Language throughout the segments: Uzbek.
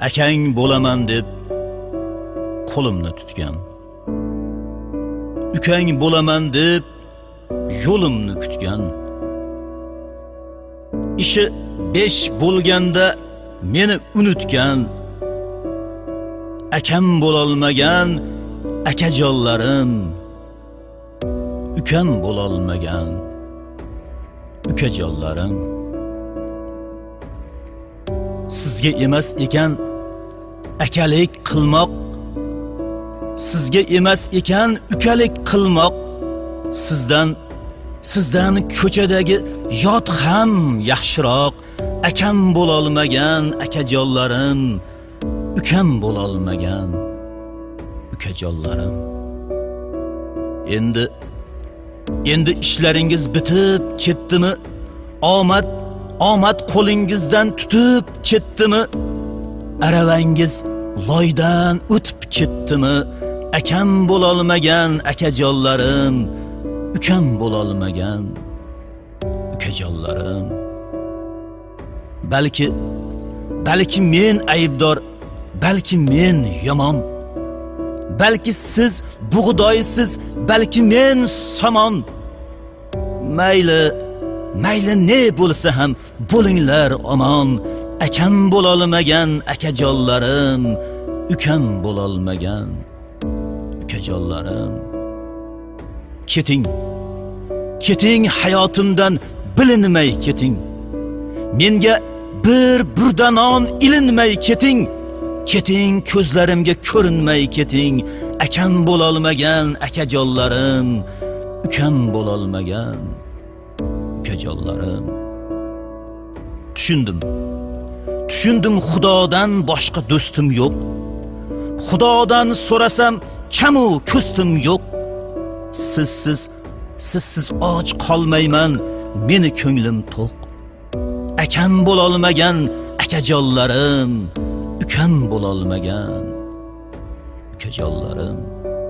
akang bo'laman deb qo'limni tutgan. Ukang bo'laman deb yo'limni kutgan. Ishi 5 bo'lganda meni unutgan. Akam bo'lolmagan akajonlarim, ukam bo'lolmagan ukajonlarim. Sizga emas ekan akalik qilmoq, sizga emas ekan ukalik qilmoq, sizdan ko'chadagi yot ham yaxshiroq. Akam bo'lolmagan akajonlarim, ukam bo'lolmagan ukajonlarim. Endi ishlaringiz bitib ketdimi? Omad qo'lingizdan tutib ketdimi? Aravangiz loydan o'tib ketdimi? Akam bo'lolmagan akajonlarim, ukam bo'lolmagan ukajonlarim. Balki men aybdor, balki men yomon. Balki siz bug'doysiz, balki men somon. Mayli ne bo'lsa ham bo'linglar omon. Akam bo'lolmagan akajonlarim, ukam bo'lolmagan ukajonlarim. Keting hayotimdan bilinmay keting. Menga bir burdanon ilinmay keting. Keting ko'zlarimga ko'rinmay keting. Akam bo'lolmagan akajonlarim, ukam bo'lolmagan ukajonlarim. Tushundim Xudodan boshqa do'stim yo'q. Xudodan so'rasam kamu ko'stim yo'q. Sizsiz och qolmayman, meni ko'nglim to'q. Akam bo'lolmagan akajonlarim, ukam bo'lolmagan ukajonlarim.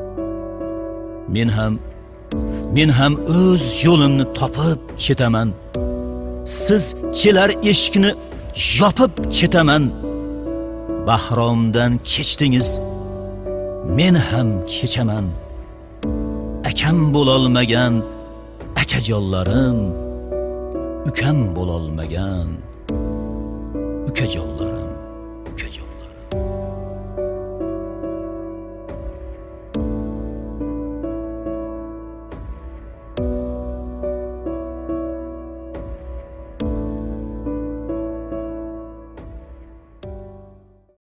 Men ham o'z yo'limni topib ketaman. Siz kelar eshikni yopib ketaman. Bahromdan kechdingiz, men ham kechaman. Akam bo'lolmagan akajonlarim, ukam bo'lolmagan ukajonlarim.